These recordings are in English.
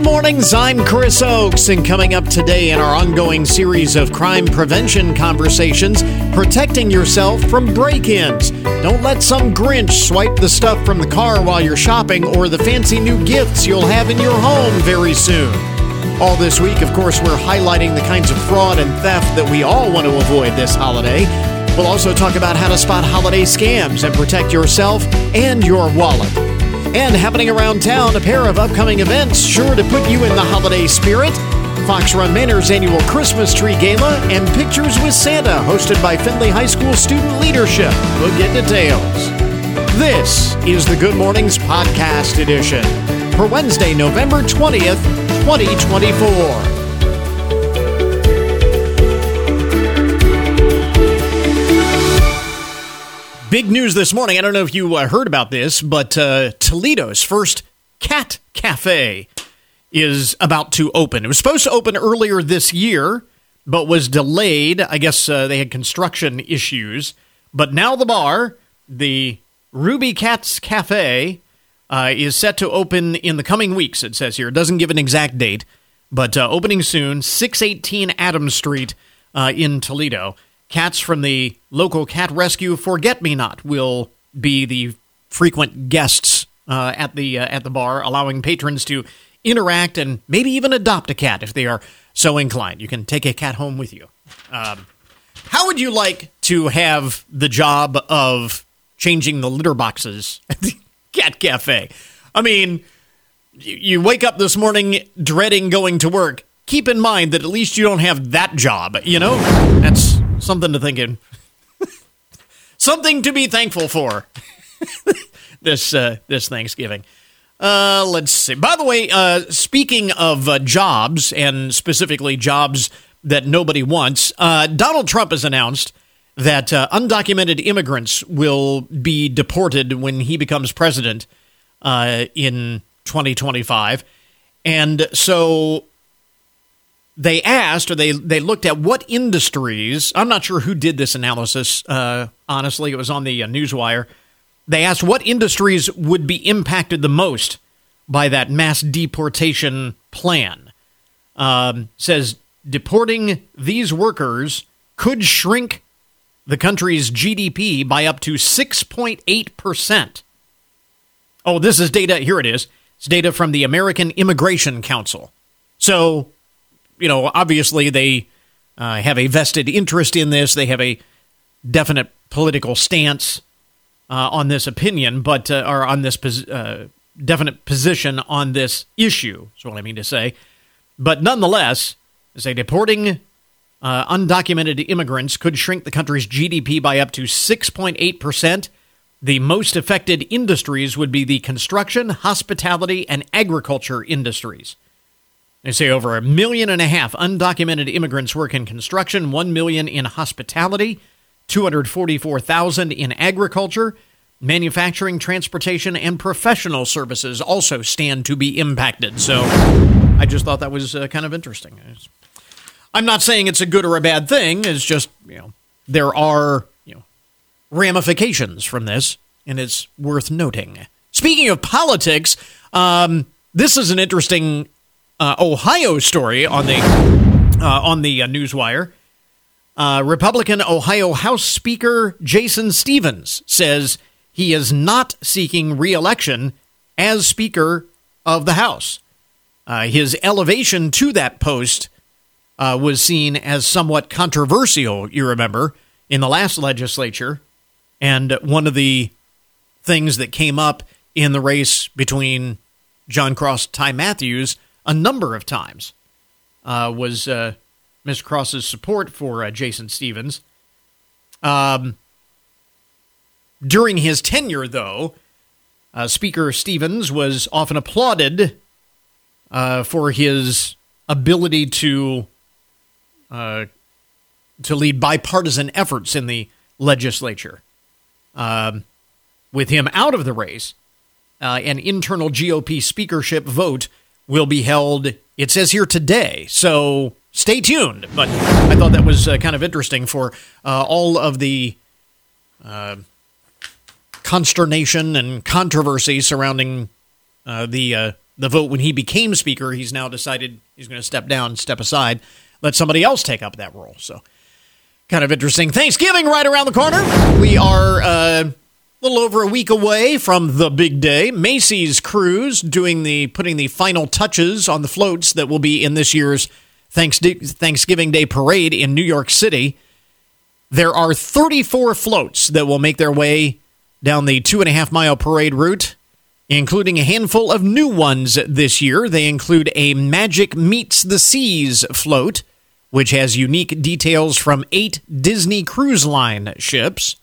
mornings, I'm Chris Oakes, and coming up today in our ongoing series of crime prevention conversations, protecting yourself from break-ins. Don't let some Grinch swipe the stuff from the car while you're shopping or the fancy new gifts you'll have in your home very soon. All this week, of course, we're highlighting the kinds of fraud and theft that we all want to avoid this holiday. We'll also talk about how to spot holiday scams and protect yourself and your wallet. And happening around town, a pair of upcoming events sure to put you in the holiday spirit. Fox Run Manor's annual Christmas Tree Gala and Pictures with Santa, hosted by Findlay High School student leadership. We'll get details. This is the Good Mornings Podcast Edition for Wednesday, November 20th, 2024. Big news this morning. I don't know if you heard about this, but Toledo's first cat cafe is about to open. It was supposed to open earlier this year, but was delayed. I guess they had construction issues. But now the bar, the Ruby Cats Cafe, is set to open in the coming weeks, it says here. It doesn't give an exact date, but opening soon, 618 Adams Street in Toledo. Cats from the local cat rescue Forget-Me-Not will be the frequent guests at the bar, allowing patrons to interact and maybe even adopt a cat if they are so inclined. You can take a cat home with you. How would you like to have the job of changing the litter boxes at the cat cafe? I mean, you wake up this morning dreading going to work. Keep in mind that at least you don't have that job, you know? That's something to think in. Something to be thankful for this Thanksgiving. Let's see. By the way, speaking of jobs, and specifically jobs that nobody wants, Donald Trump has announced that undocumented immigrants will be deported when he becomes president in 2025. And so they asked, or they looked at what industries, I'm not sure who did this analysis, honestly, it was on the Newswire. They asked what industries would be impacted the most by that mass deportation plan. Says deporting these workers could shrink the country's GDP by up to 6.8%. Oh, this is data, here it is. It's data from the American Immigration Council. So, you know, obviously they have a vested interest in this. They have a definite political stance on this opinion, but or on this definite position on this issue, is what I mean to say. But nonetheless, say deporting undocumented immigrants could shrink the country's GDP by up to 6.8%. The most affected industries would be the construction, hospitality, and agriculture industries. They say over 1.5 million undocumented immigrants work in construction, 1 million in hospitality, 244,000 in agriculture, manufacturing, transportation, and professional services also stand to be impacted. So I just thought that was kind of interesting. I'm not saying it's a good or a bad thing. It's just, you know, there are, you know, ramifications from this, and it's worth noting. Speaking of politics, this is an interesting Ohio story on the Newswire. Republican Ohio House Speaker Jason Stephens says he is not seeking re-election as Speaker of the House. His elevation to that post was seen as somewhat controversial, you remember, in the last legislature. And one of the things that came up in the race between John Cross and Ty Matthews a number of times was Mr. Cross's support for Jason Stephens. During his tenure, though, Speaker Stephens was often applauded for his ability to lead bipartisan efforts in the legislature. With him out of the race, an internal GOP speakership vote will be held, it says here, today. So stay tuned. But I thought that was kind of interesting for all of the consternation and controversy surrounding the the vote when he became speaker. He's now decided he's going to step down, step aside, let somebody else take up that role. So kind of interesting. Thanksgiving right around the corner. We are a little over a week away from the big day. Macy's Cruise putting the final touches on the floats that will be in this year's Thanksgiving Day Parade in New York City. There are 34 floats that will make their way down the 2.5-mile parade route, including a handful of new ones this year. They include a Magic Meets the Seas float, which has unique details from 8 Disney Cruise Line ships.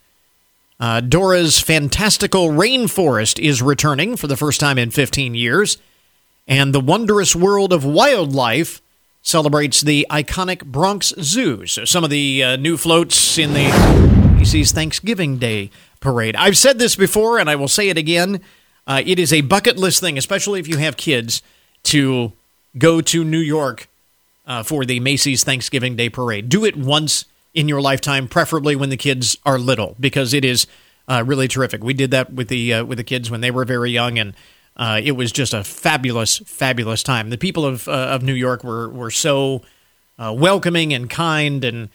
Dora's Fantastical Rainforest is returning for the first time in 15 years. And the Wondrous World of Wildlife celebrates the iconic Bronx Zoo. So some of the new floats in the Macy's Thanksgiving Day Parade. I've said this before, and I will say it again. It is a bucket list thing, especially if you have kids, to go to New York for the Macy's Thanksgiving Day Parade. Do it once in your lifetime, preferably when the kids are little, because it is really terrific. We did that with the kids when they were very young, and it was just a fabulous, fabulous time. The people of New York were so welcoming and kind, and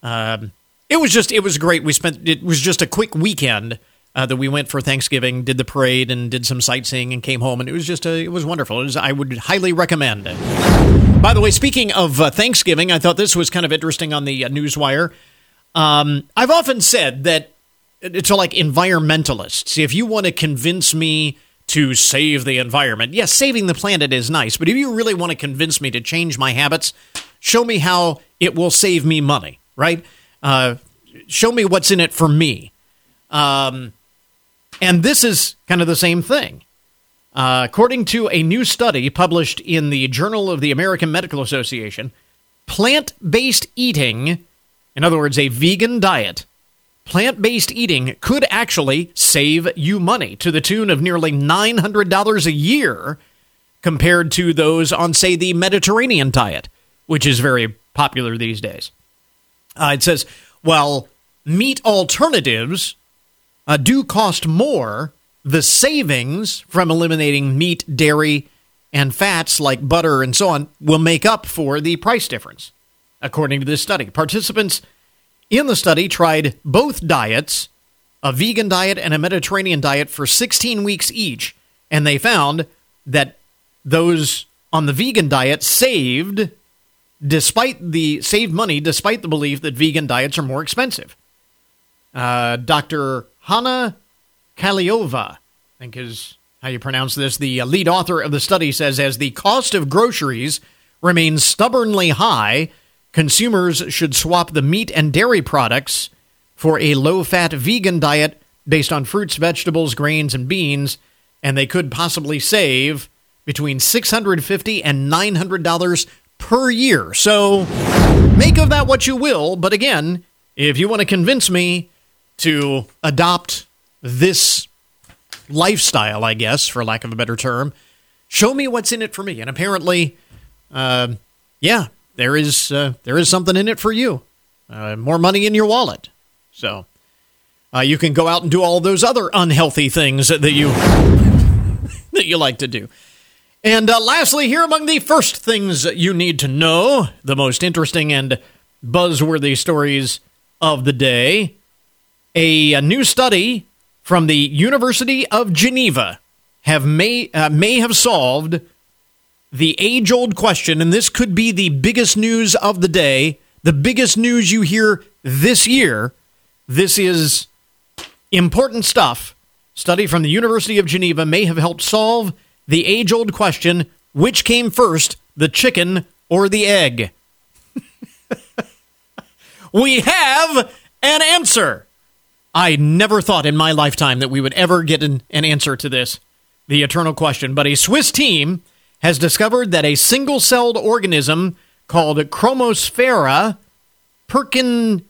it was great. It was just a quick weekend that we went for Thanksgiving, did the parade, and did some sightseeing, and came home, and it was wonderful. I would highly recommend it. By the way, speaking of Thanksgiving, I thought this was kind of interesting on the Newswire. I've often said that to like environmentalists, if you want to convince me to save the environment, yes, saving the planet is nice, but if you really want to convince me to change my habits, show me how it will save me money, right? Show me what's in it for me. And this is kind of the same thing. According to a new study published in the Journal of the American Medical Association, plant-based eating, in other words, a vegan diet, plant-based eating could actually save you money to the tune of nearly $900 a year compared to those on, say, the Mediterranean diet, which is very popular these days. It says, while meat alternatives do cost more, the savings from eliminating meat, dairy, and fats like butter and so on will make up for the price difference, according to this study. Participants in the study tried both diets, a vegan diet and a Mediterranean diet, for 16 weeks each, and they found that those on the vegan diet saved money despite the belief that vegan diets are more expensive. Dr. Hanna Kaliova, I think is how you pronounce this, the lead author of the study, says, as the cost of groceries remains stubbornly high, consumers should swap the meat and dairy products for a low-fat vegan diet based on fruits, vegetables, grains, and beans, and they could possibly save between $650 and $900 per year. So make of that what you will, but again, if you want to convince me to adopt this lifestyle, I guess, for lack of a better term, show me what's in it for me. And apparently, there is something in it for you. More money in your wallet. So you can go out and do all those other unhealthy things that you that you like to do. And lastly, here among the first things you need to know, the most interesting and buzzworthy stories of the day, a new study from the University of Geneva may have solved the age-old question, and this could be the biggest news of the day, the biggest news you hear this year. This is important stuff. Study from the University of Geneva may have helped solve the age-old question, which came first, the chicken or the egg? We have an answer. I never thought in my lifetime that we would ever get an answer to this, the eternal question. But a Swiss team has discovered that a single-celled organism called Chromosphaera perkinsi,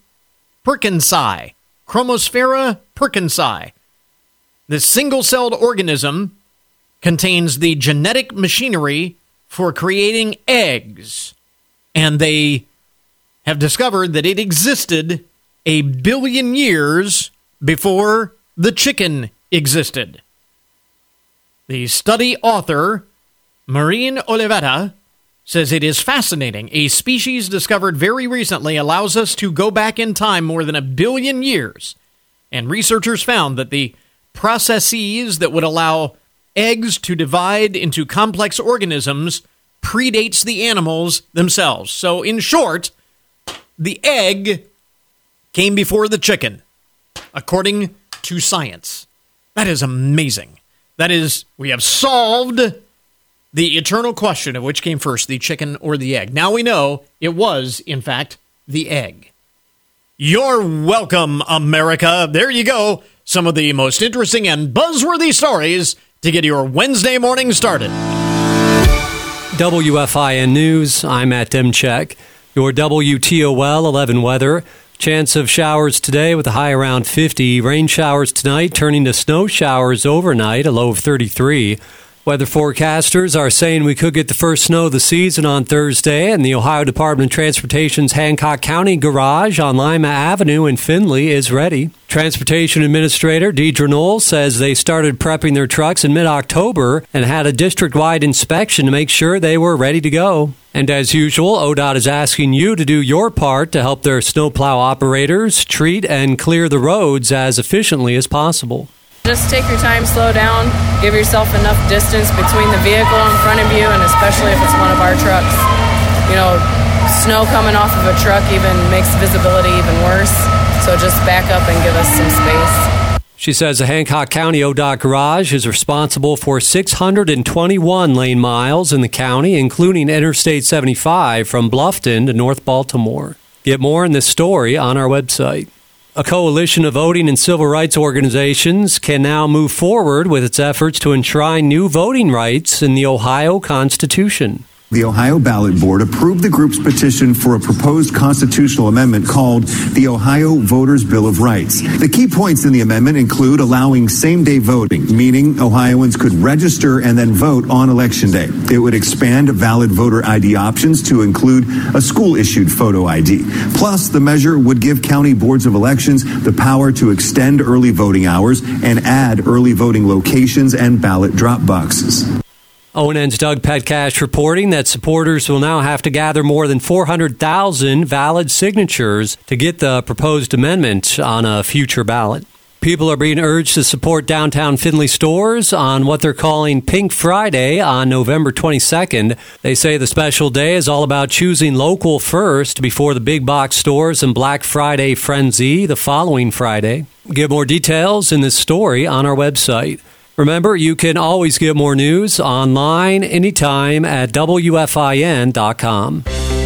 this single-celled organism contains the genetic machinery for creating eggs, and they have discovered that it existed 1 billion years before the chicken existed. The study author, Maureen Oliveira says it is fascinating. A species discovered very recently allows us to go back in time more than 1 billion years. And researchers found that the processes that would allow eggs to divide into complex organisms predates the animals themselves. So in short, the egg came before the chicken, according to science. That is amazing. That is, we have solved the eternal question of which came first, the chicken or the egg. Now we know it was, in fact, the egg. You're welcome, America. There you go. Some of the most interesting and buzzworthy stories to get your Wednesday morning started. WFIN News, I'm Matt Demchek. Your WTOL 11 weather. Chance of showers today with a high around 50. Rain showers tonight turning to snow showers overnight, a low of 33. Weather forecasters are saying we could get the first snow of the season on Thursday, and the Ohio Department of Transportation's Hancock County Garage on Lima Avenue in Findlay is ready. Transportation Administrator Deidre Knoll says they started prepping their trucks in mid-October and had a district-wide inspection to make sure they were ready to go. And as usual, ODOT is asking you to do your part to help their snowplow operators treat and clear the roads as efficiently as possible. Just take your time, slow down, give yourself enough distance between the vehicle in front of you, and especially if it's one of our trucks. You know, snow coming off of a truck even makes visibility even worse, so just back up and give us some space. She says the Hancock County ODOT Garage is responsible for 621 lane miles in the county, including Interstate 75 from Bluffton to North Baltimore. Get more in this story on our website. A coalition of voting and civil rights organizations can now move forward with its efforts to enshrine new voting rights in the Ohio Constitution. The Ohio Ballot Board approved the group's petition for a proposed constitutional amendment called the Ohio Voters' Bill of Rights. The key points in the amendment include allowing same-day voting, meaning Ohioans could register and then vote on Election Day. It would expand valid voter ID options to include a school-issued photo ID. Plus, the measure would give county boards of elections the power to extend early voting hours and add early voting locations and ballot drop boxes. ONN's Doug Petcash reporting that supporters will now have to gather more than 400,000 valid signatures to get the proposed amendment on a future ballot. People are being urged to support downtown Findlay stores on what they're calling Pink Friday on November 22nd. They say the special day is all about choosing local first before the big box stores and Black Friday frenzy the following Friday. Get more details in this story on our website. Remember, you can always get more news online anytime at WFIN.com.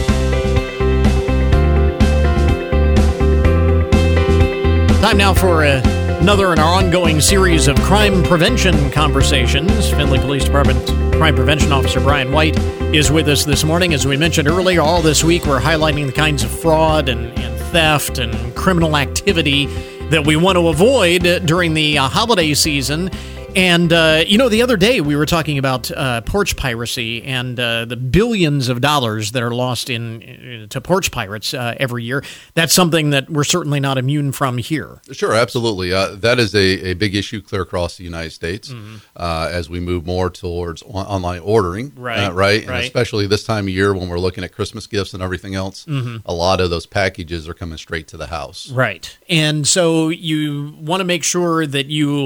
Time now for another in our ongoing series of crime prevention conversations. Findlay Police Department Crime Prevention Officer Brian White is with us this morning. As we mentioned earlier, all this week we're highlighting the kinds of fraud and theft and criminal activity that we want to avoid during the holiday season. And, the other day we were talking about porch piracy and the billions of dollars that are lost to porch pirates every year. That's something that we're certainly not immune from here. Sure, absolutely. That is a big issue clear across the United States as we move more towards online ordering. Right. And especially this time of year when we're looking at Christmas gifts and everything else, a lot of those packages are coming straight to the house. Right. And so you want to make sure that you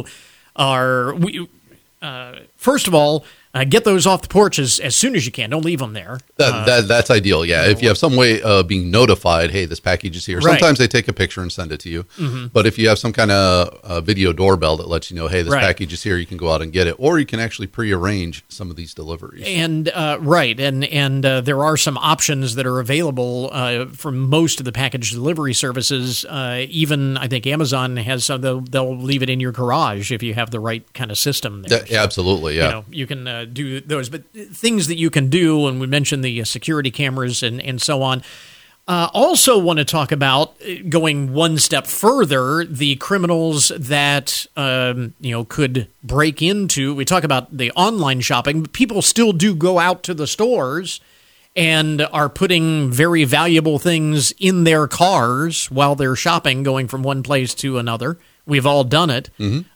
first of all, get those off the porch as soon as you can. Don't leave them there. That's ideal, yeah. If you have some way of being notified, hey, this package is here. Right. Sometimes they take a picture and send it to you. But if you have some kind of video doorbell that lets you know, hey, this package is here, you can go out and get it. Or you can actually prearrange some of these deliveries. And there are some options that are available for most of the package delivery services. Even, I think, Amazon has some. They'll leave it in your garage if you have the right kind of system there. Yeah, absolutely, yeah. You can do those, but things that you can do, and we mentioned the security cameras and so on. Also want to talk about going one step further, the criminals that could break into. We talk about the online shopping, but people still do go out to the stores and are putting very valuable things in their cars while they're shopping, going from one place to another. We've all done it.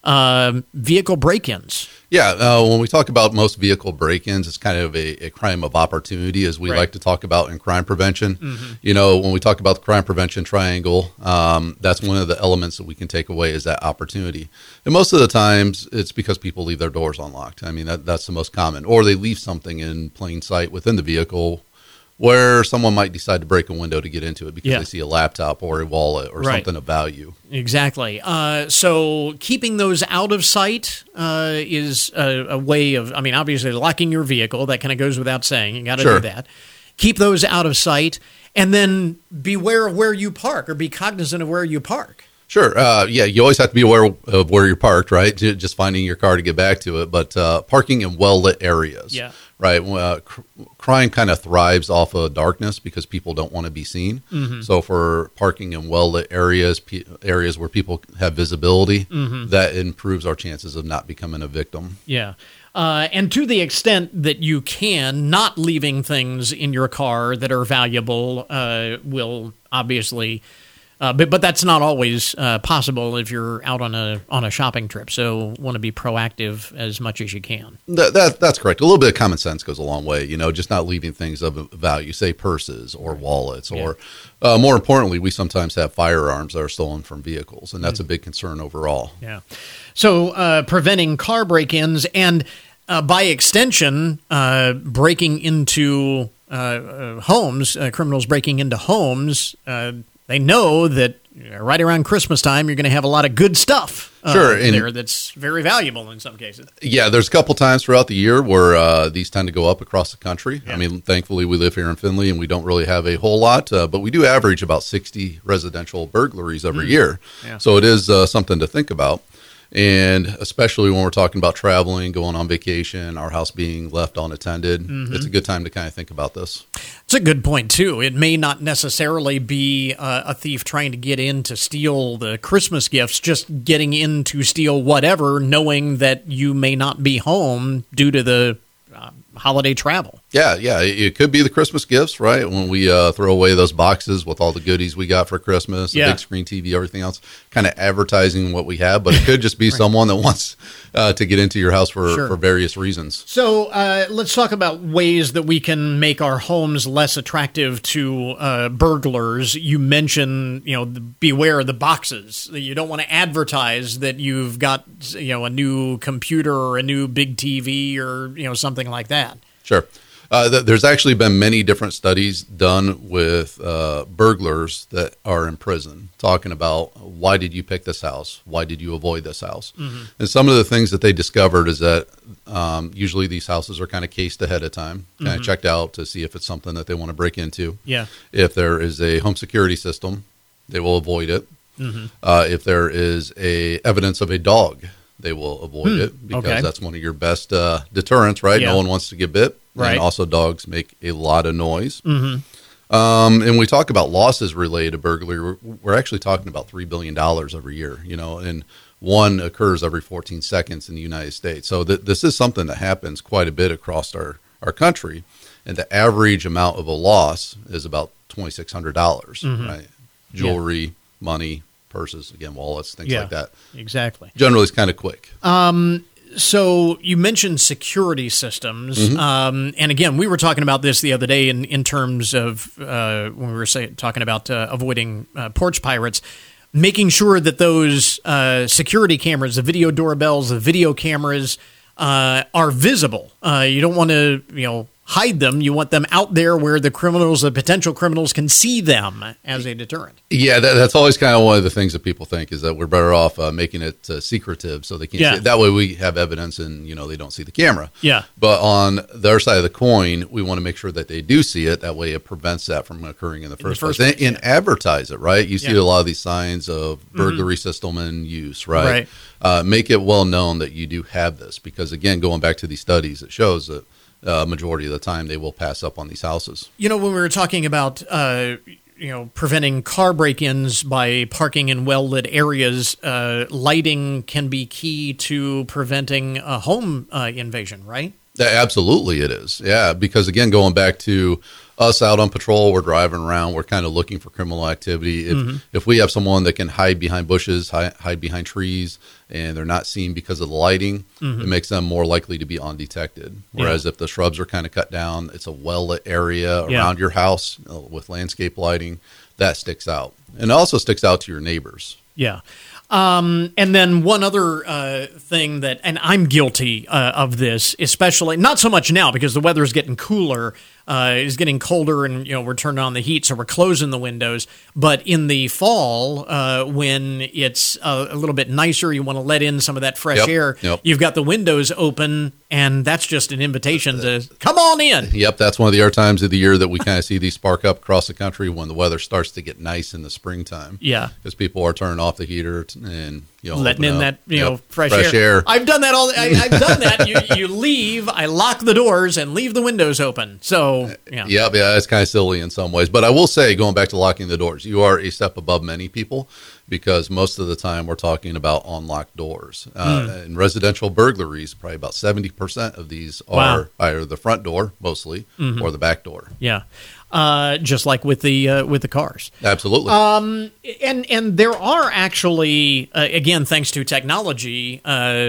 Vehicle break-ins. Yeah, when we talk about most vehicle break-ins, it's kind of a crime of opportunity, as we like to talk about in crime prevention. When we talk about the crime prevention triangle, that's one of the elements that we can take away is that opportunity. And most of the times, it's because people leave their doors unlocked. I mean, that's the most common. Or they leave something in plain sight within the vehicle where someone might decide to break a window to get into it because they see a laptop or a wallet or something of value. Exactly. So keeping those out of sight is a way of, I mean, obviously locking your vehicle. That kind of goes without saying. You got to do that. Keep those out of sight, and then beware of where you park, or be cognizant of where you park. Sure. You always have to be aware of where you're parked, right? Just finding your car to get back to it. But parking in well-lit areas, right? Crime kind of thrives off of darkness because people don't want to be seen. So for parking in well-lit areas, areas where people have visibility, that improves our chances of not becoming a victim. Yeah. And to the extent that you can, not leaving things in your car that are valuable will obviously... But that's not always possible if you're out on a shopping trip. So want to be proactive as much as you can. That's correct. A little bit of common sense goes a long way. Just not leaving things of value, say purses or wallets, or more importantly, we sometimes have firearms that are stolen from vehicles, and that's a big concern overall. Yeah. So preventing car break-ins and by extension, breaking into homes, criminals breaking into homes. They know that right around Christmas time, you're going to have a lot of good stuff there that's very valuable in some cases. Yeah, there's a couple times throughout the year where these tend to go up across the country. I mean, thankfully, we live here in Findlay, and we don't really have a whole lot, but we do average about 60 residential burglaries every year. Yeah. So it is something to think about. And especially when we're talking about traveling, going on vacation, our house being left unattended, it's a good time to kind of think about this. It's a good point, too. It may not necessarily be a thief trying to get in to steal the Christmas gifts, just getting in to steal whatever, knowing that you may not be home due to the holiday travel. Yeah, it could be the Christmas gifts, right? When we throw away those boxes with all the goodies we got for Christmas, the big screen TV, everything else, kind of advertising what we have, but it could just be someone that wants to get into your house for various reasons. So let's talk about ways that we can make our homes less attractive to burglars. You mentioned, beware of the boxes. You don't want to advertise that you've got, a new computer or a new big TV or, something like that. Sure. There's actually been many different studies done with burglars that are in prison, talking about why did you pick this house? Why did you avoid this house? And some of the things that they discovered is that usually these houses are kind of cased ahead of time, kind of checked out to see if it's something that they want to break into. Yeah. If there is a home security system, they will avoid it. If there is evidence of a dog, they will avoid it because that's one of your best deterrents, right? Yeah. No one wants to get bit. Right. And also dogs make a lot of noise. And we talk about losses related to burglary. We're actually talking about $3 billion every year, and one occurs every 14 seconds in the United States. So this is something that happens quite a bit across our country. And the average amount of a loss is about $2,600, right? Jewelry, money, purses, again, wallets, things like that. Exactly. Generally, it's kind of quick. So you mentioned security systems, and again, we were talking about this the other day in terms of when we were talking about avoiding porch pirates, making sure that those security cameras, the video doorbells, the video cameras are visible. You don't want to, hide them. You want them out there where the potential criminals can see them as a deterrent. Yeah, that's always kind of one of the things that people think is that we're better off making it secretive so they can't see it. That way we have evidence and, they don't see the camera. Yeah. But on the other side of the coin, we want to make sure that they do see it. That way it prevents that from occurring in the first place. And advertise it, right? You see a lot of these signs of burglary system in use, right? Make it well known that you do have this because, again, going back to these studies, it shows that majority of the time they will pass up on these houses. When we were talking about preventing car break-ins by parking in well-lit areas, lighting can be key to preventing a home invasion, right? Absolutely it is. Yeah, because again, going back to us out on patrol, we're driving around, we're kind of looking for criminal activity. If we have someone that can hide behind bushes, hide behind trees, and they're not seen because of the lighting, it makes them more likely to be undetected. Whereas if the shrubs are kind of cut down, it's a well-lit area around your house with landscape lighting, that sticks out. And it also sticks out to your neighbors. Yeah. And then one other thing that, and I'm guilty of this, especially, not so much now because the weather is getting cooler, is getting colder, and we're turning on the heat, so we're closing the windows. But in the fall, when it's a little bit nicer, you want to let in some of that fresh air. You've got the windows open, and that's just an invitation to come on in. Yep, that's one of the air times of the year that we kind of see these spark up across the country when the weather starts to get nice in the springtime. Yeah, because people are turning off the heater and letting in that fresh air. I've done that I've done that. You leave. I lock the doors and leave the windows open. So it's kind of silly in some ways. But I will say, going back to locking the doors, you are a step above many people because most of the time we're talking about unlocked doors. And residential burglaries, probably about 70% of these are either the front door mostly or the back door. Yeah. Just like with the cars. Absolutely. And there are actually, again, thanks to technology,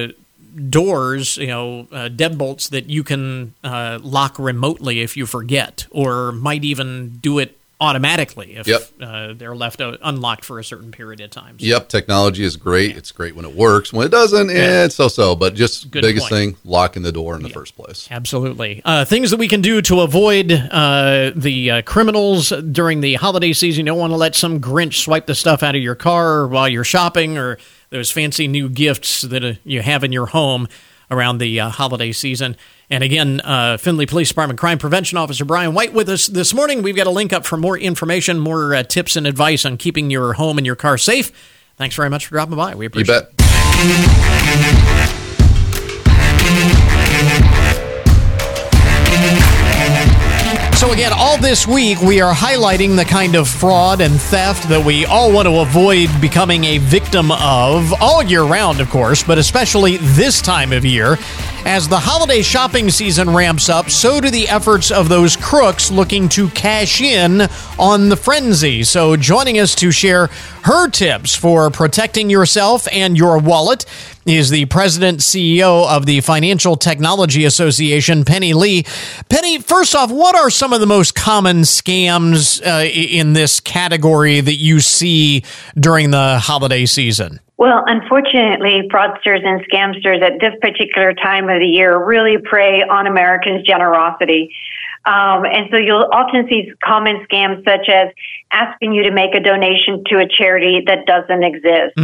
doors, deadbolts that you can lock remotely if you forget, or might even do it automatically if they're left unlocked for a certain period of time. So. Yep, technology is great. It's great when it works. When it doesn't, it's so-so. But just biggest thing, locking the door in the first place. Absolutely. Things that we can do to avoid the criminals during the holiday season. You don't want to let some Grinch swipe the stuff out of your car while you're shopping, or those fancy new gifts that you have in your home around the holiday season. And again, Findlay Police Department Crime Prevention Officer Brian White with us this morning. We've got a link up for more information, more tips and advice on keeping your home and your car safe. Thanks very much for dropping by. We appreciate it. So again, all this week we are highlighting the kind of fraud and theft that we all want to avoid becoming a victim of all year round, of course, but especially this time of year. As the holiday shopping season ramps up, so do the efforts of those crooks looking to cash in on the frenzy. So joining us to share her tips for protecting yourself and your wallet is the president CEO of the Financial Technology Association, Penny Lee. Penny, first off, what are some of the most common scams in this category that you see during the holiday season? Well, unfortunately, fraudsters and scamsters at this particular time of the year really prey on Americans' generosity. And so you'll often see common scams such as asking you to make a donation to a charity that doesn't exist,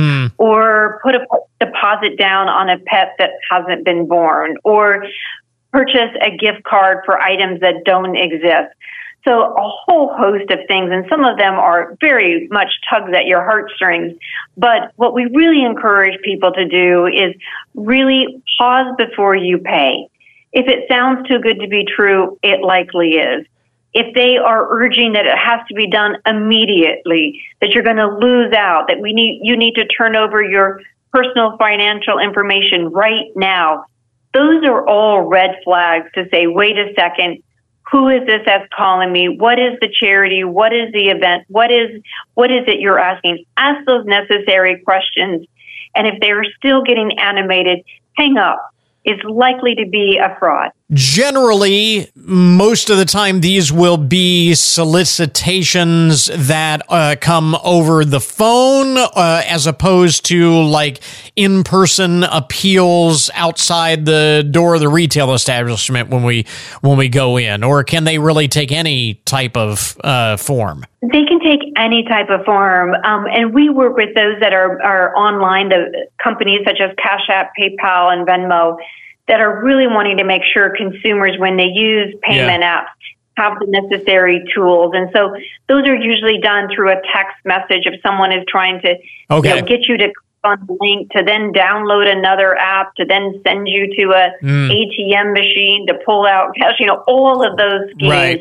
or put a deposit down on a pet that hasn't been born, or purchase a gift card for items that don't exist. So a whole host of things, and some of them are very much tugs at your heartstrings. But what we really encourage people to do is really pause before you pay. If it sounds too good to be true, it likely is. If they are urging that it has to be done immediately, that you're going to lose out, that you need to turn over your personal financial information right now, those are all red flags to say, wait a second, who is this that's calling me? What is the charity? What is the event? What is it you're asking? Ask those necessary questions. And if they're still getting animated, hang up. It's likely to be a fraud. Generally, most of the time, these will be solicitations that come over the phone as opposed to like in-person appeals outside the door of the retail establishment when we go in. Or can they really take any type of form? They can take any type of form. And we work with those that are online, the companies such as Cash App, PayPal, and Venmo, that are really wanting to make sure consumers, when they use payment apps, have the necessary tools. And so those are usually done through a text message if someone is trying to get you to click on the link to then download another app to then send you to a ATM machine to pull out cash. All of those schemes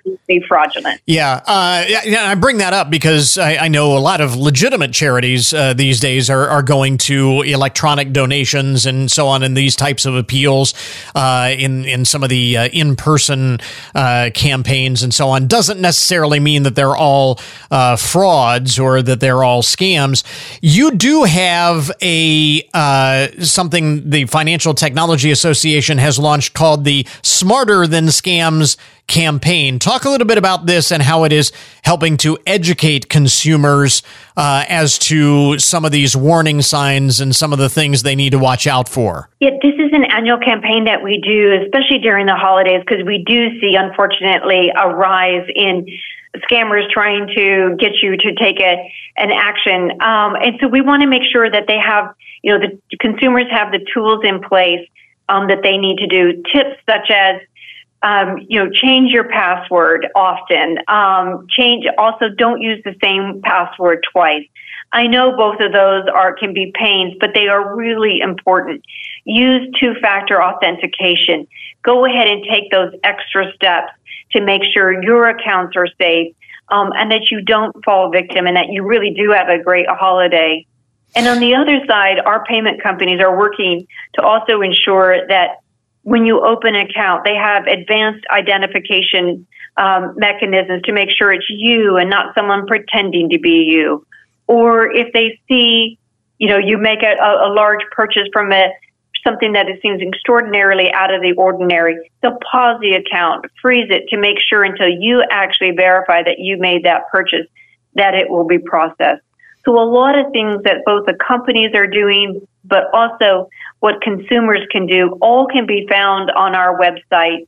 absolutely fraudulent. Yeah, I bring that up because I know a lot of legitimate charities these days are going to electronic donations and so on, and these types of appeals in some of the in-person campaigns and so on. Doesn't necessarily mean that they're all frauds or that they're all scams. You do have something the Financial Technology Association has launched called the Smarter Than Scams campaign. Talk a little bit about this and how it is helping to educate consumers as to some of these warning signs and some of the things they need to watch out for. Yeah, this is an annual campaign that we do, especially during the holidays, because we do see, unfortunately, a rise in scammers trying to get you to take an action. And so we want to make sure that they have, the consumers have the tools in place that they need to do. Tips such as, change your password often. Also, don't use the same password twice. I know both of those can be pains, but they are really important. Use two-factor authentication. Go ahead and take those extra steps to make sure your accounts are safe, and that you don't fall victim, and that you really do have a great holiday. And on the other side, our payment companies are working to also ensure that when you open an account, they have advanced identification mechanisms to make sure it's you and not someone pretending to be you. Or if they see, you make a large purchase from something that seems extraordinarily out of the ordinary, they'll pause the account, freeze it to make sure until you actually verify that you made that purchase, that it will be processed. So a lot of things that both the companies are doing, but also what consumers can do, all can be found on our website,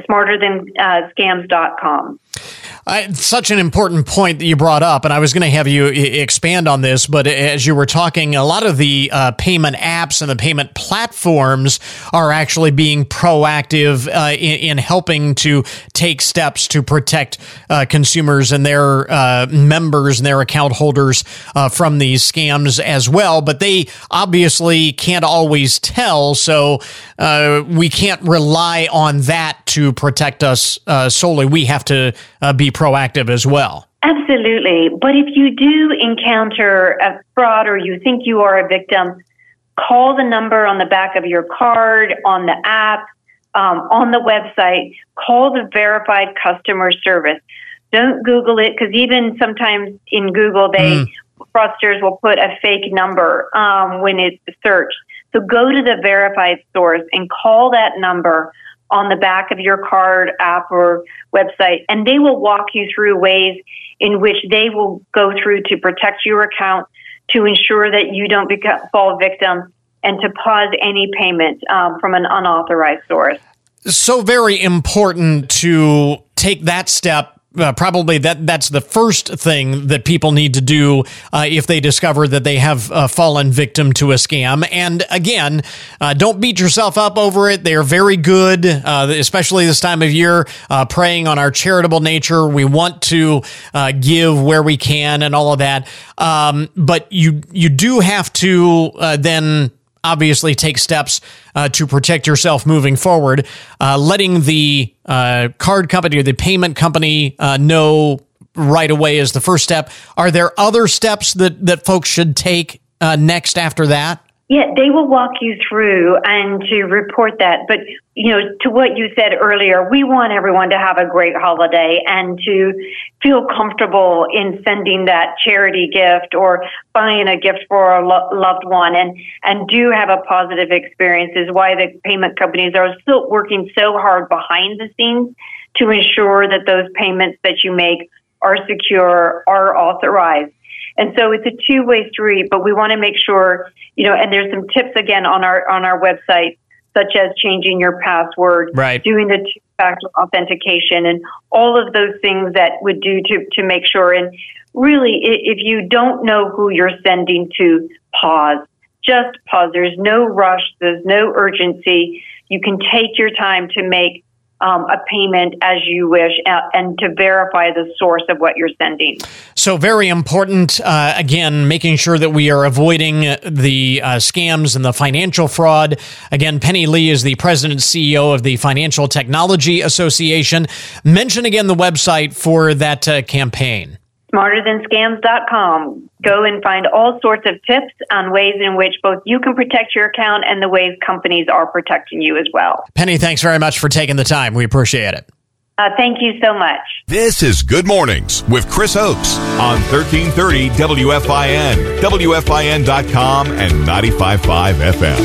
smarterthanscams.com. Such an important point that you brought up, and I was going to have you expand on this, but as you were talking, a lot of the payment apps and the payment platforms are actually being proactive in helping to take steps to protect consumers and their members and their account holders from these scams as well, but they obviously can't always tell, so we can't rely on that to protect us solely. We have to be proactive as well. Absolutely. But if you do encounter a fraud or you think you are a victim, call the number on the back of your card, on the app, on the website. Call the verified customer service. Don't Google it, because even sometimes in Google, fraudsters will put a fake number when it's searched. So go to the verified source and call that number on the back of your card, app, or website, and they will walk you through ways in which they will go through to protect your account, to ensure that you don't fall victim, and to pause any payment from an unauthorized source. So very important to take that step. Probably that's the first thing that people need to do if they discover that they have fallen victim to a scam. And again, don't beat yourself up over it. They're very good, especially this time of year, preying on our charitable nature. We want to give where we can and all of that. But you do have to then obviously take steps to protect yourself moving forward. Letting the card company or the payment company know right away is the first step. Are there other steps that folks should take next after that? Yeah, they will walk you through and to report that. But, to what you said earlier, we want everyone to have a great holiday and to feel comfortable in sending that charity gift or buying a gift for a loved one and do have a positive experience, is why the payment companies are still working so hard behind the scenes to ensure that those payments that you make are secure, are authorized. And so it's a two-way street, but we want to make sure, and there's some tips again on our website, such as changing your password, right, doing the two-factor authentication, and all of those things that would do to make sure. And really, if you don't know who you're sending to, pause. Just pause. There's no rush. There's no urgency. You can take your time to make a payment as you wish, and to verify the source of what you're sending. So very important, again, making sure that we are avoiding the scams and the financial fraud. Again, Penny Lee is the president and CEO of the Financial Technology Association. Mention again the website for that campaign. SmarterThanScams.com. Go and find all sorts of tips on ways in which both you can protect your account and the ways companies are protecting you as well. Penny, thanks very much for taking the time. We appreciate it. Thank you so much. This is Good Mornings with Chris Oakes on 1330 WFIN, WFIN.com, and 95.5 FM.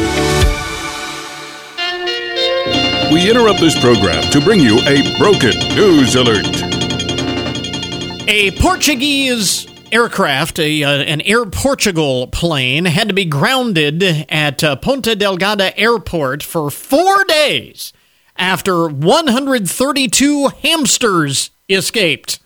We interrupt this program to bring you a broken news alert. A Portuguese aircraft, an Air Portugal plane, had to be grounded at Ponta Delgada Airport for 4 days after 132 hamsters escaped.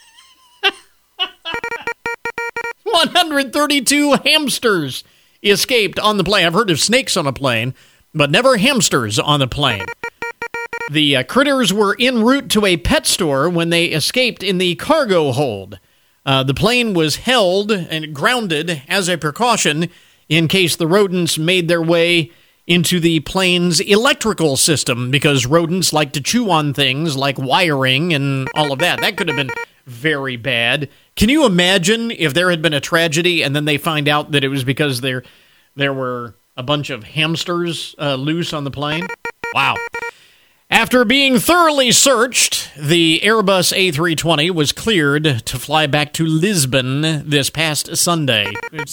132 hamsters escaped on the plane. I've heard of snakes on a plane, but never hamsters on a plane. The critters were en route to a pet store when they escaped in the cargo hold. The plane was held and grounded as a precaution in case the rodents made their way into the plane's electrical system, because rodents like to chew on things like wiring and all of that. That could have been very bad. Can you imagine if there had been a tragedy and then they find out that it was because there were a bunch of hamsters loose on the plane? Wow. After being thoroughly searched, the Airbus A320 was cleared to fly back to Lisbon this past Sunday. It's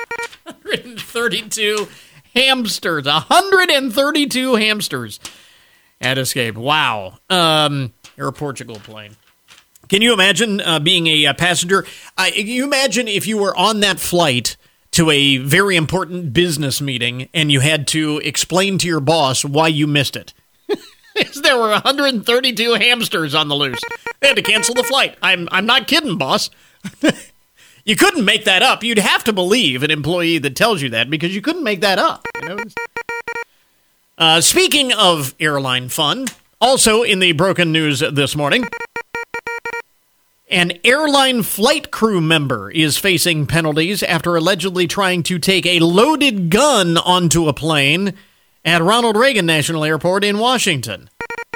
132 hamsters. 132 hamsters had escaped. Wow. Air Portugal plane. Can you imagine being a passenger? Can you imagine if you were on that flight to a very important business meeting and you had to explain to your boss why you missed it? There were 132 hamsters on the loose. They had to cancel the flight. I'm not kidding, boss. You couldn't make that up. You'd have to believe an employee that tells you that, because you couldn't make that up. You know? Speaking of airline fun, also in the broken news this morning, an airline flight crew member is facing penalties after allegedly trying to take a loaded gun onto a plane at Ronald Reagan National Airport in Washington.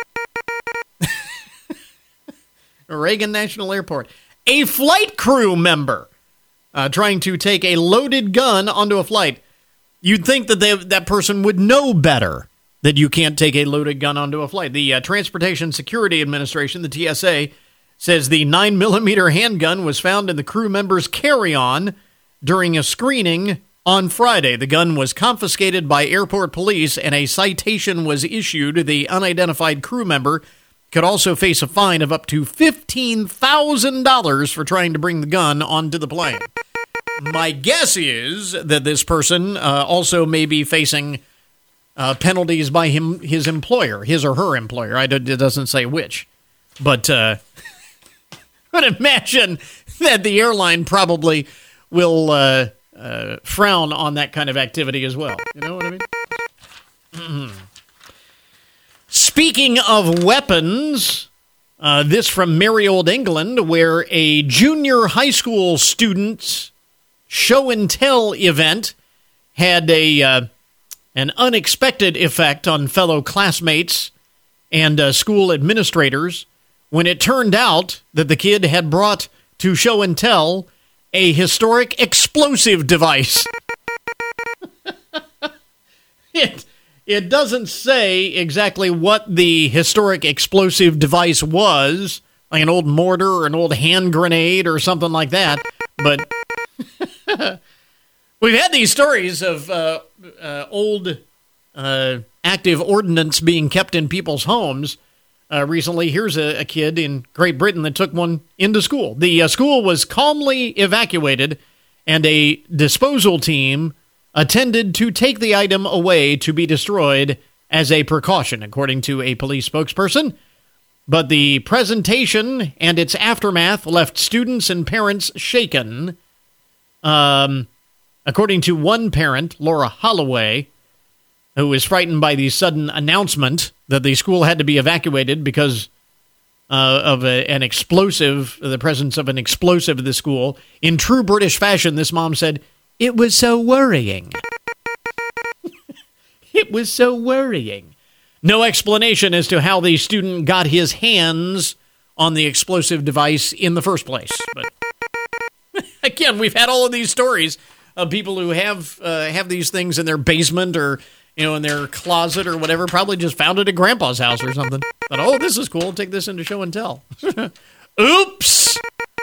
Reagan National Airport. A flight crew member trying to take a loaded gun onto a flight. You'd think that that person would know better that you can't take a loaded gun onto a flight. The Transportation Security Administration, the TSA, says the 9mm handgun was found in the crew member's carry-on during a screening on Friday. The gun was confiscated by airport police and a citation was issued. The unidentified crew member could also face a fine of up to $15,000 for trying to bring the gun onto the plane. My guess is that this person also may be facing penalties by his employer, his or her employer. It doesn't say which. But I would imagine that the airline probably will frown on that kind of activity as well. You know what I mean? Mm-hmm. Speaking of weapons, this from merry old England, where a junior high school student's show and tell event had an unexpected effect on fellow classmates and school administrators when it turned out that the kid had brought to show and tell a historic explosive device. It doesn't say exactly what the historic explosive device was, like an old mortar or an old hand grenade or something like that, but we've had these stories of old active ordnance being kept in people's homes. Recently, here's a kid in Great Britain that took one into school. The school was calmly evacuated, and a disposal team attended to take the item away to be destroyed as a precaution, according to a police spokesperson. But the presentation and its aftermath left students and parents shaken. According to one parent, Laura Holloway, who was frightened by the sudden announcement that the school had to be evacuated because of an explosive, the presence of an explosive at the school. In true British fashion, this mom said, "It was so worrying." It was so worrying. No explanation as to how the student got his hands on the explosive device in the first place. But again, we've had all of these stories of people who have these things in their basement or in their closet or whatever. Probably just found it at Grandpa's house or something. But oh, this is cool. Take this into show and tell. Oops.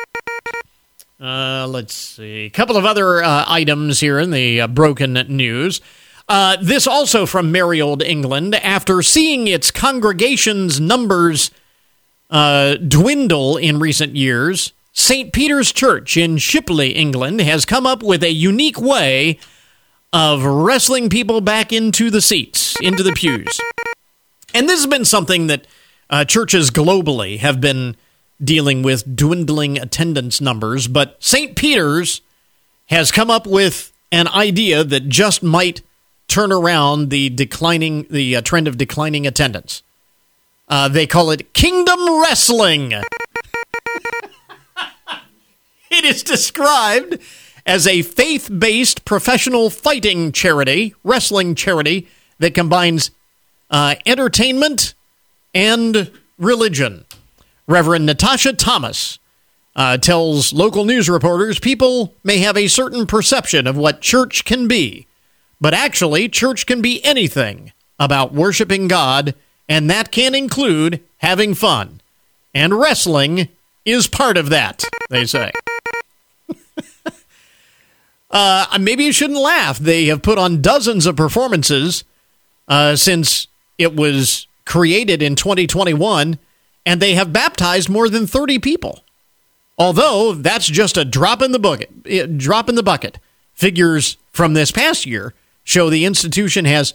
Let's see. A couple of other items here in the broken news. This also from merry old England. After seeing its congregation's numbers dwindle in recent years, St. Peter's Church in Shipley, England, has come up with a unique way of wrestling people back into the seats, into the pews. And this has been something that churches globally have been dealing with, dwindling attendance numbers. But St. Peter's has come up with an idea that just might turn around the trend of declining attendance. They call it Kingdom Wrestling. It is described as a faith-based professional fighting charity, wrestling charity, that combines entertainment and religion. Reverend Natasha Thomas tells local news reporters people may have a certain perception of what church can be, but actually church can be anything about worshiping God, and that can include having fun. And wrestling is part of that, they say. Maybe you shouldn't laugh. They have put on dozens of performances since it was created in 2021, and they have baptized more than 30 people. Although that's just a drop in the bucket. Figures from this past year show the institution has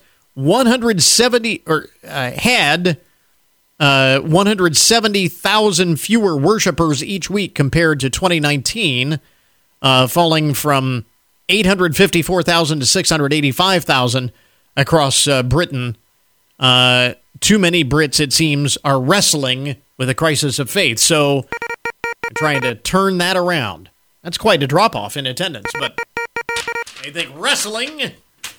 170,000 fewer worshipers each week compared to 2019, falling from 854,000 to 685,000 across Britain. Too many Brits, it seems, are wrestling with a crisis of faith. So they're trying to turn that around. That's quite a drop-off in attendance, but I think wrestling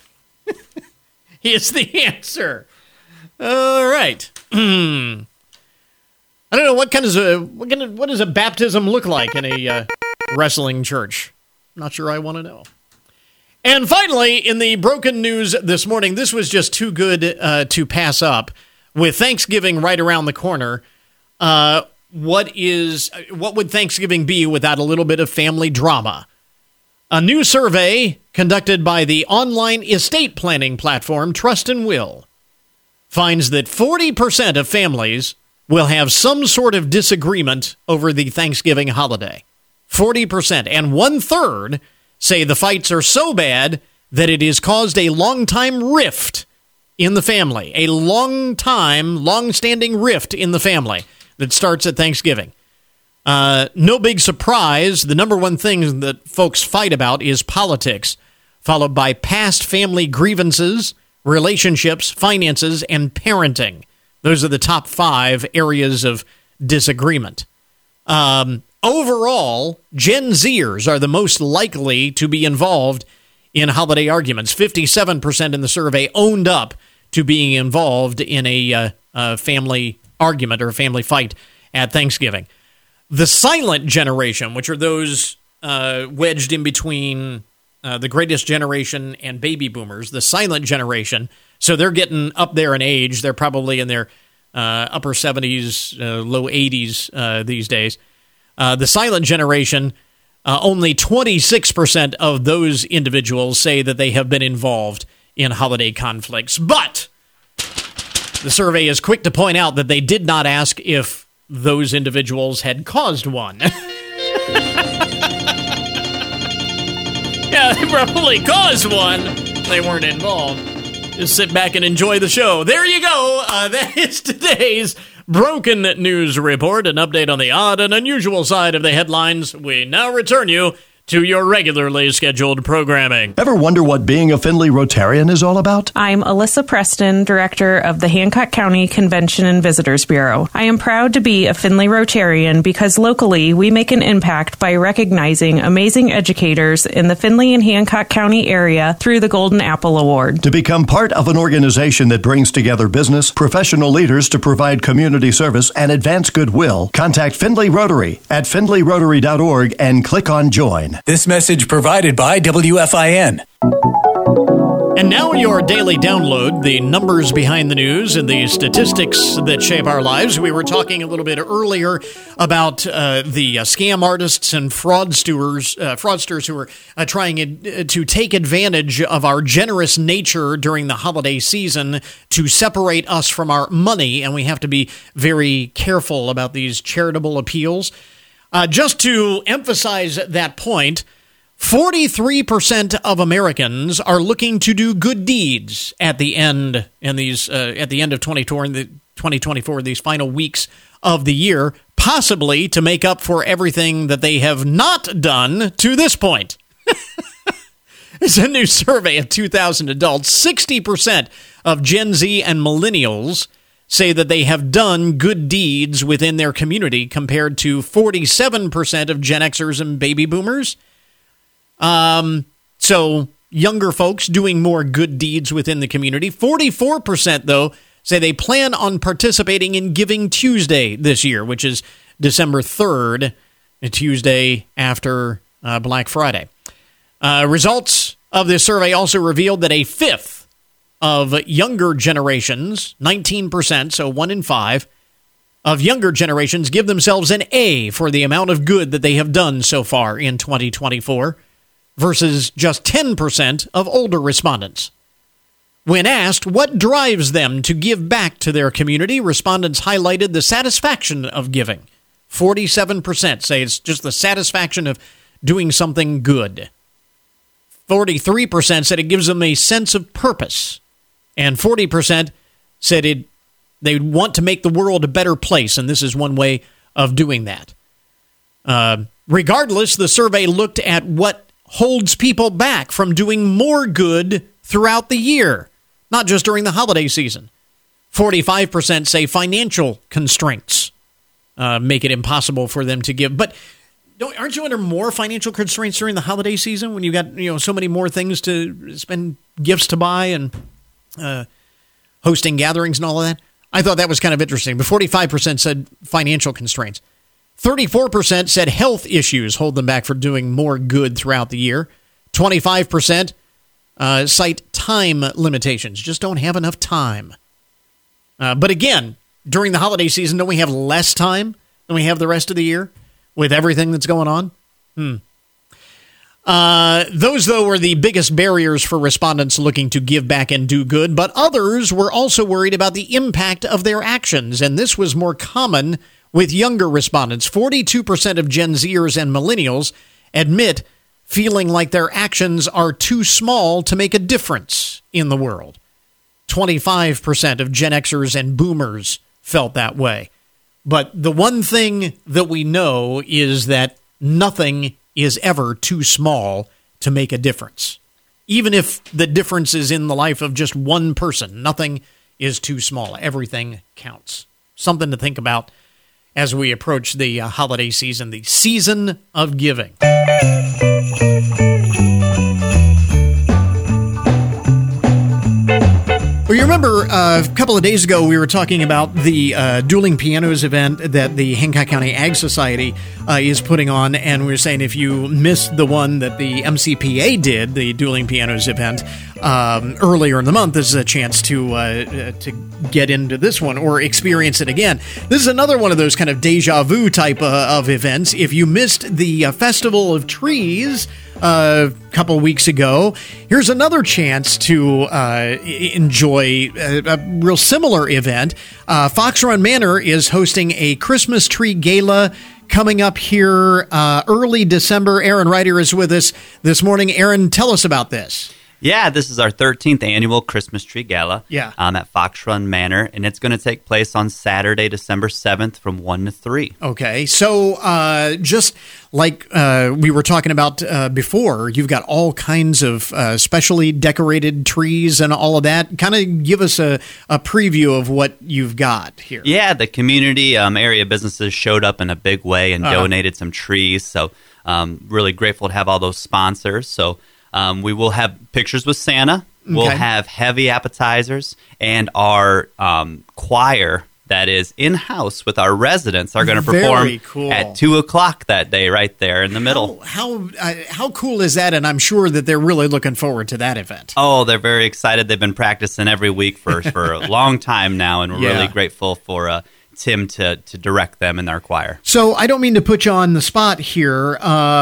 is the answer. All right. I don't know, what does a baptism look like in a wrestling church? Not sure I want to know. And finally, in the broken news this morning, this was just too good to pass up. With Thanksgiving right around the corner, what would Thanksgiving be without a little bit of family drama? A new survey conducted by the online estate planning platform Trust and Will finds that 40% of families will have some sort of disagreement over the Thanksgiving holiday. 40%. And 1/3 say the fights are so bad that it has caused a long-time rift in the family. A long-standing rift in the family that starts at Thanksgiving. No big surprise. The number one thing that folks fight about is politics, followed by past family grievances, relationships, finances, and parenting. Those are the top 5 areas of disagreement. Overall, Gen Zers are the most likely to be involved in holiday arguments. 57% in the survey owned up to being involved in a family argument or a family fight at Thanksgiving. The silent generation, which are those wedged in between the greatest generation and baby boomers, the silent generation, so they're getting up there in age. They're probably in their upper 70s, low 80s these days. The silent generation, only 26% of those individuals say that they have been involved in holiday conflicts. But the survey is quick to point out that they did not ask if those individuals had caused one. Yeah, they probably caused one. They weren't involved. Just sit back and enjoy the show. There you go. That is today's Broken News Report, an update on the odd and unusual side of the headlines. We now return you to your regularly scheduled programming. Ever wonder what being a Findlay Rotarian is all about? I'm Alyssa Preston, Director of the Hancock County Convention and Visitors Bureau. I am proud to be a Findlay Rotarian because locally we make an impact by recognizing amazing educators in the Findlay and Hancock County area through the Golden Apple Award. To become part of an organization that brings together business, professional leaders to provide community service and advance goodwill, contact Findlay Rotary at findlayrotary.org and click on Join. This message provided by WFIN. And now your daily download, the numbers behind the news and the statistics that shape our lives. We were talking a little bit earlier about the scam artists and fraudsters who are trying to take advantage of our generous nature during the holiday season to separate us from our money, and we have to be very careful about these charitable appeals. Just to emphasize that point, 43% of Americans are looking to do good deeds at the end of 2024, these final weeks of the year, possibly to make up for everything that they have not done to this point. It's a new survey of 2,000 adults. 60% of Gen Z and millennials say that they have done good deeds within their community, compared to 47% of Gen Xers and baby boomers. So younger folks doing more good deeds within the community. 44%, though, say they plan on participating in Giving Tuesday this year, which is December 3rd, a Tuesday after Black Friday. Results of this survey also revealed that a fifth of younger generations, 19%, so 1 in 5, of younger generations give themselves an A for the amount of good that they have done so far in 2024, versus just 10% of older respondents. When asked what drives them to give back to their community, respondents highlighted the satisfaction of giving. 47% say it's just the satisfaction of doing something good. 43% said it gives them a sense of purpose. And 40% said they want to make the world a better place, and this is one way of doing that. Regardless, the survey looked at what holds people back from doing more good throughout the year, not just during the holiday season. 45% say financial constraints make it impossible for them to give. But aren't you under more financial constraints during the holiday season when you got so many more things to spend, gifts to buy, and hosting gatherings and all of that? I thought that was kind of interesting. But 45% said financial constraints. 34% said health issues hold them back from doing more good throughout the year. 25% cite time limitations, just don't have enough time. But again, during the holiday season, don't we have less time than we have the rest of the year with everything that's going on? Those, though, were the biggest barriers for respondents looking to give back and do good, but others were also worried about the impact of their actions, and this was more common with younger respondents. 42% of Gen Zers and millennials admit feeling like their actions are too small to make a difference in the world. 25% of Gen Xers and boomers felt that way. But the one thing that we know is that nothing is ever too small to make a difference. Even if the difference is in the life of just one person, nothing is too small. Everything counts. Something to think about as we approach the holiday season, the season of giving. Well, you remember a couple of days ago we were talking about the Dueling Pianos event that the Hancock County Ag Society is putting on, and we were saying if you missed the one that the MCPA did, the Dueling Pianos event, earlier in the month, this is a chance to get into this one or experience it again. This is another one of those kind of deja vu type of events. If you missed the Festival of Trees a couple weeks ago, here's another chance to enjoy a real similar event. Fox Run Manor is hosting a Christmas tree gala coming up here early December. Aaron Ryder is with us this morning. Aaron, tell us about this. Yeah, this is our 13th annual Christmas Tree Gala at Fox Run Manor, and it's going to take place on Saturday, December 7th from 1 to 3. Okay, so just like we were talking about before, you've got all kinds of specially decorated trees and all of that. Kind of give us a preview of what you've got here. Yeah, the community area businesses showed up in a big way and donated some trees, so really grateful to have all those sponsors. So we will have pictures with Santa. We'll have heavy appetizers, and our choir that is in-house with our residents are going to perform at 2 o'clock that day right there in the middle. How cool is that? And I'm sure that they're really looking forward to that event. Oh, they're very excited. They've been practicing every week for a long time now, and we're really grateful for Tim to direct them in their choir. So I don't mean to put you on the spot here,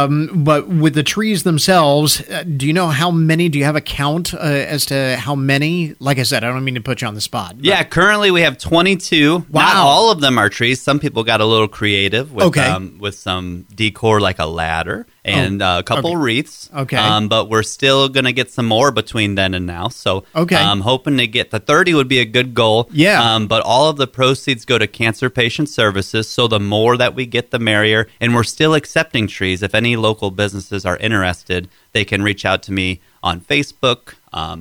but with the trees themselves, do you know how many? Do you have a count as to how many? Like I said, I don't mean to put you on the spot. But. Yeah, currently we have 22. Wow. Not all of them are trees. Some people got a little creative with some decor like a ladder and a couple wreaths. Okay. But we're still going to get some more between then and now. So I'm hoping to get the 30 would be a good goal. Yeah. But all of the proceeds go to Cancer Patient Services. So the more that we get, the merrier. And we're still accepting trees. If any local businesses are interested, they can reach out to me on Facebook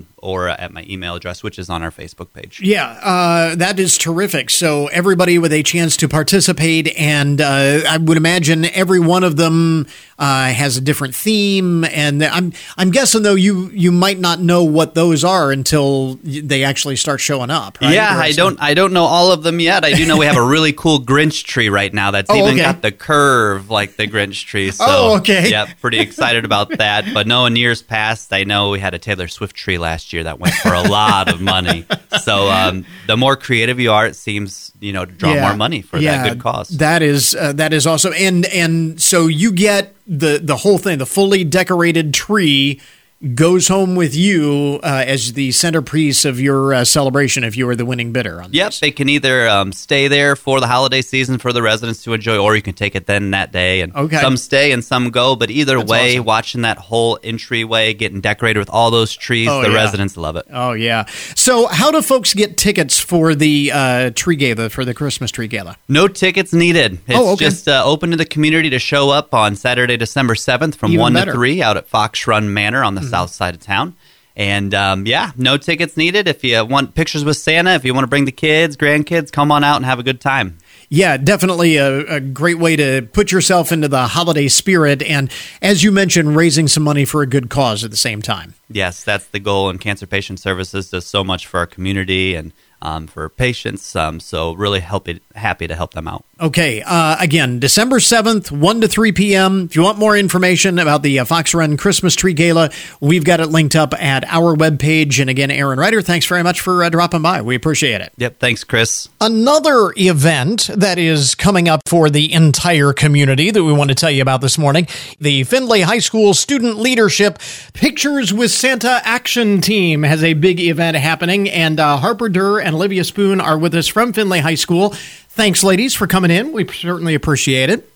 or at my email address, which is on our Facebook page. Yeah, that is terrific. So everybody with a chance to participate, and I would imagine every one of them has a different theme. And I'm guessing though you might not know what those are until they actually start showing up. Right? Yeah, I don't know all of them yet. I do know we have a really cool Grinch tree right now that's got the curve like the Grinch tree. So yeah, pretty excited about that. But no, in years past, I know we had a Taylor Swift tree last year that went for a lot of money. So the more creative you are, it seems to draw more money for that good cause. That is awesome. And so you get the whole thing, the fully decorated tree goes home with you as the centerpiece of your celebration if you are the winning bidder on this. They can either stay there for the holiday season for the residents to enjoy, or you can take it then that day. And some stay and some go, but either way, watching that whole entryway getting decorated with all those trees, residents love it. Oh, yeah. So how do folks get tickets for the tree gala, for the Christmas tree gala? No tickets needed. It's just open to the community to show up on Saturday, December 7th from 1 to 3 out at Fox Run Manor on the south side of town. And no tickets needed. If you want pictures with Santa, if you want to bring the kids, grandkids, come on out and have a good time. Yeah, definitely a great way to put yourself into the holiday spirit. And as you mentioned, raising some money for a good cause at the same time. Yes, that's the goal. And Cancer Patient Services does so much for our community and for patients. So really happy to help them out. Okay. Again, December 7th, 1 to 3 p.m. If you want more information about the Fox Run Christmas Tree Gala, we've got it linked up at our webpage. And again, Aaron Ryder, thanks very much for dropping by. We appreciate it. Yep. Thanks, Chris. Another event that is coming up for the entire community that we want to tell you about this morning, the Findlay High School Student Leadership Pictures with Santa Action Team has a big event happening. And Harper Durr and Olivia Spoon are with us from Findlay High School. Thanks, ladies, for coming in. We certainly appreciate it.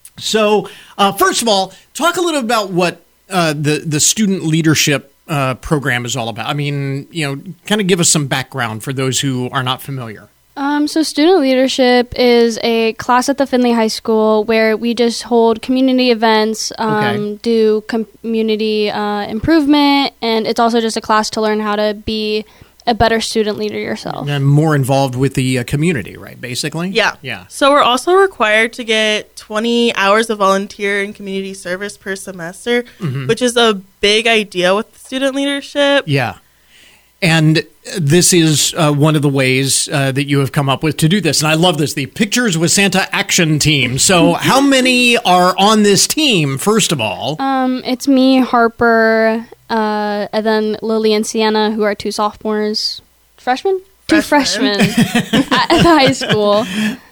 So, first of all, talk a little about what the student leadership program is all about. I mean, kind of give us some background for those who are not familiar. So student leadership is a class at the Findlay High School where we just hold community events, do community improvement, and it's also just a class to learn how to be a better student leader yourself. And more involved with the community, right, basically? Yeah. So we're also required to get 20 hours of volunteer and community service per semester, which is a big idea with student leadership. Yeah. And this is one of the ways that you have come up with to do this. And I love this, the Pictures with Santa Action Team. So how many are on this team, first of all? It's me, Harper, and then Lily and Sienna, who are two sophomores. Freshmen? Two freshmen at the high school.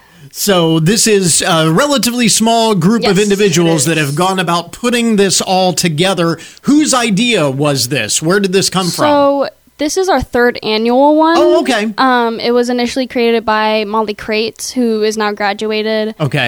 So this is a relatively small group of individuals that have gone about putting this all together. Whose idea was this? Where did this come from? So this is our third annual one. Oh, okay. It was initially created by Molly Crates, who is now graduated. Okay.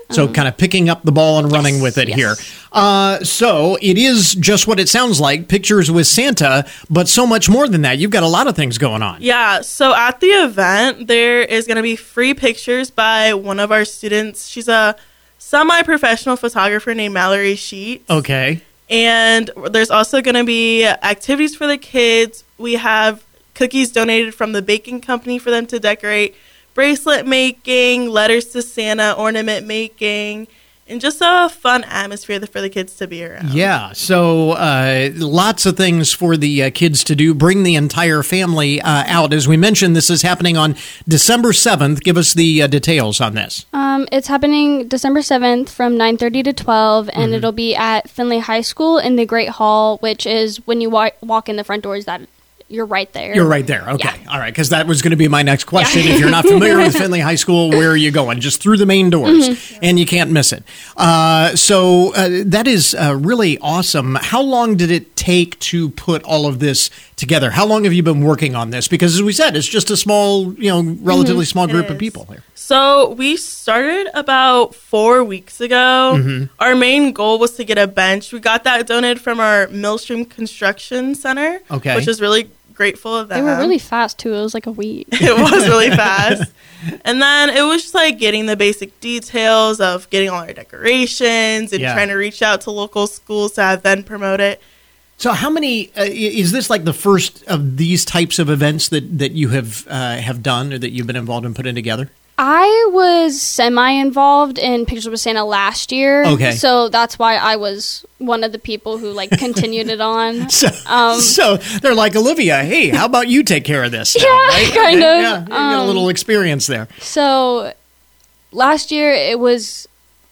So kind of picking up the ball and running with it here. So it is just what it sounds like, Pictures with Santa, but so much more than that. You've got a lot of things going on. Yeah, so at the event, there is going to be free pictures by one of our students. She's a semi-professional photographer named Mallory Sheets. Okay. And there's also going to be activities for the kids. We have cookies donated from the baking company for them to decorate, bracelet making, letters to Santa, ornament making, and just a fun atmosphere for the kids to be around. Yeah, so lots of things for the kids to do. Bring the entire family out. As we mentioned, this is happening on December 7th. Give us the details on this. It's happening December 7th from 9:30 to 12, and it'll be at Findlay High School in the Great Hall, which is when you walk in the front doors, that you're right there. You're right there. Okay. Yeah. All right. Because that was going to be my next question. If you're not familiar with Findlay High School, where are you going? Just through the main doors, and you can't miss it. So that is really awesome. How long did it take to put all of this together? How long have you been working on this? Because as we said, it's just a small, relatively small group of people here. So we started about 4 weeks ago. Our main goal was to get a bench. We got that donated from our Millstream Construction Center, which is really grateful of them. They were really fast, too. It was like a week. It was really fast. And then it was just like getting the basic details of getting all our decorations and trying to reach out to local schools to have them promote it. So how many, is this like the first of these types of events that you have done or that you've been involved in putting together? I was semi-involved in Pictures with Santa last year. Okay. So that's why I was one of the people who continued it on. So they're like, Olivia, hey, how about you take care of this? Yeah, right? Kind of. Yeah, you got a little experience there. So last year it was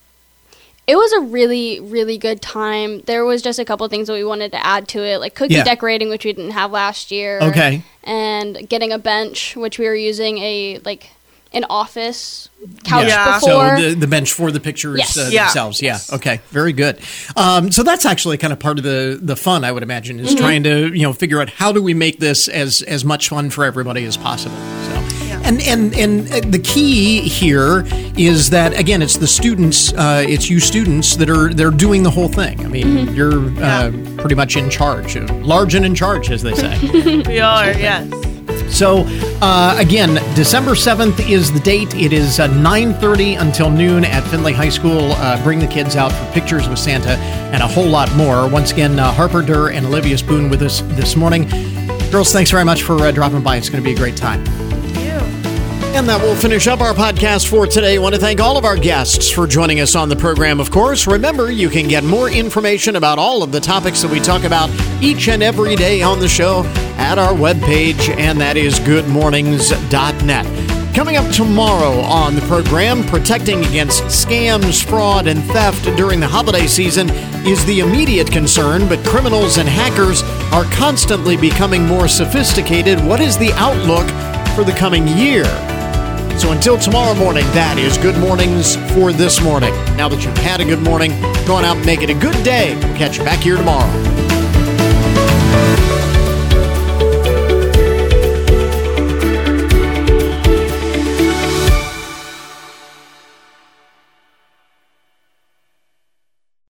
a really, really good time. There was just a couple of things that we wanted to add to it, like cookie decorating, which we didn't have last year. Okay. And getting a bench, which we were using an office couch before. So the bench for the pictures themselves. Yeah. Okay. Very good. So that's actually kind of part of the fun, I would imagine, is trying to figure out how do we make this as much fun for everybody as possible. So. And the key here is that, again, it's the students, it's you students they're doing the whole thing. I mean, you're pretty much in charge, large and in charge, as they say. We are, yes. So, again, December 7th is the date. It is 9:30 until noon at Findlay High School. Bring the kids out for Pictures with Santa and a whole lot more. Once again, Harper Durr and Olivia Spoon with us this morning. Girls, thanks very much for dropping by. It's going to be a great time. And that will finish up our podcast for today. I want to thank all of our guests for joining us on the program, of course. Remember, you can get more information about all of the topics that we talk about each and every day on the show at our webpage, and that is goodmornings.net. Coming up tomorrow on the program, protecting against scams, fraud, and theft during the holiday season is the immediate concern, but criminals and hackers are constantly becoming more sophisticated. What is the outlook for the coming year? So until tomorrow morning, that is Good Mornings for this morning. Now that you've had a good morning, go on out and make it a good day. We'll catch you back here tomorrow.